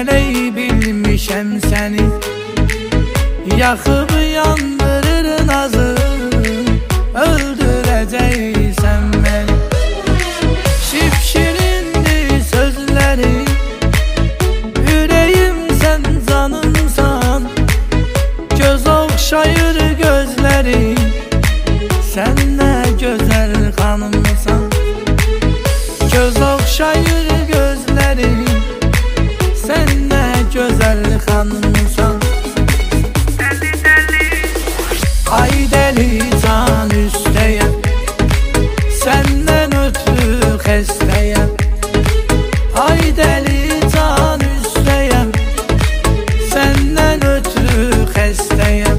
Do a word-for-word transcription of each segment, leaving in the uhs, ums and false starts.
Mələk bilmişəm səni, yaxıb yandırır nazın, öldürəcəksən məni. Şipşirindir sözlərin, ürəyim sən canımsan, göz oxşayır gözlərin, sən nə gözəl xanımsan. Göz oxşayır gözlərin, sən nə gözəl xanımsan. Dəli dəli, ay dəli can üstəyəm, səndən ötürü xəstəyəm. Ay dəli can üstəyəm, səndən ötürü xəstəyəm.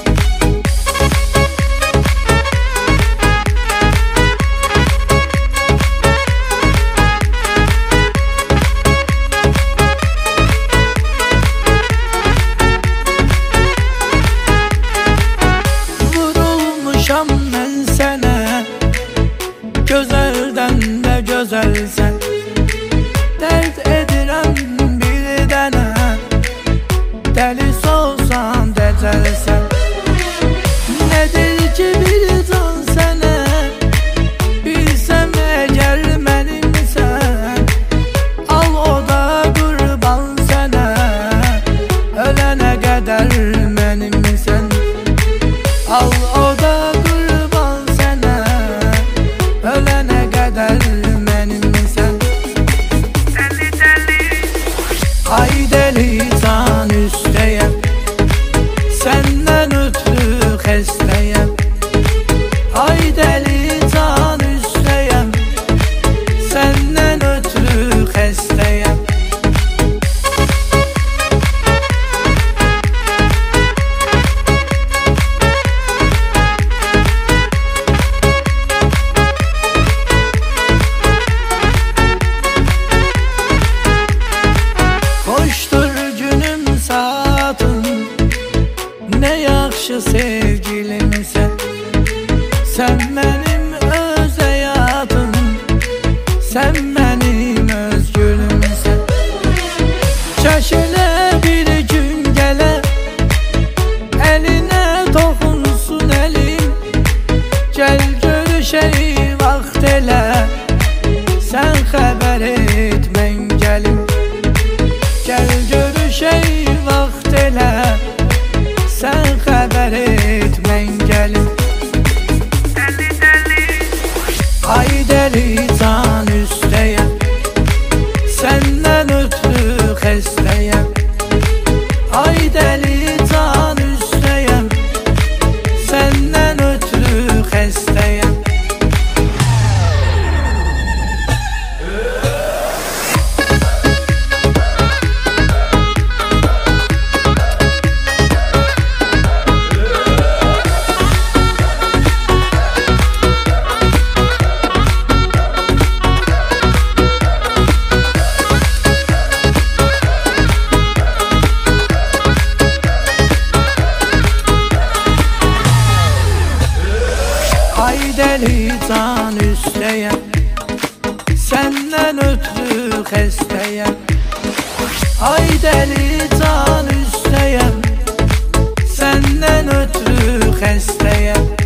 Vurulmuşam mən sənə, gözəldən də gözəlsən. Dərd edirəm bir dənə, dəli solsan dəcəlsən. Nədir ki bir can sənə, bilsəm əgər mənimsən, al o da qurban sənə, ölənə qədər mənimsən. Al o da qurban sənə, ölənə qədər mənimsən. Dəli dəli, ay dəli can üstəyəm, səndən ötürü xəstəyəm. Ay dəli can üstəyəm, səndən ötürü xəstəyəm. Xoşdur günüm saatım, nə yaxşı sevgilimsən. Sən mənim öz həyatım, sən mənim öz gülümsən. Çəkilə bir gün gələ, əlinə toxunsun əlim, gəl görüşək vaxt elə, sən xəbər et mən gəlim. Gəl görüşək vaxt elə, sən xəbər et mən gəlim. Dəli dəli, ay dəli can üstəyəm, səndən ötürü xəstəyəm. Ay dəli can üstəyəm, səndən ötürü xəstəyəm. Ay dəli can üstəyəm, səndən ötürü xəstəyəm. Ay dəli can üstəyəm, səndən ötürü xəstəyəm.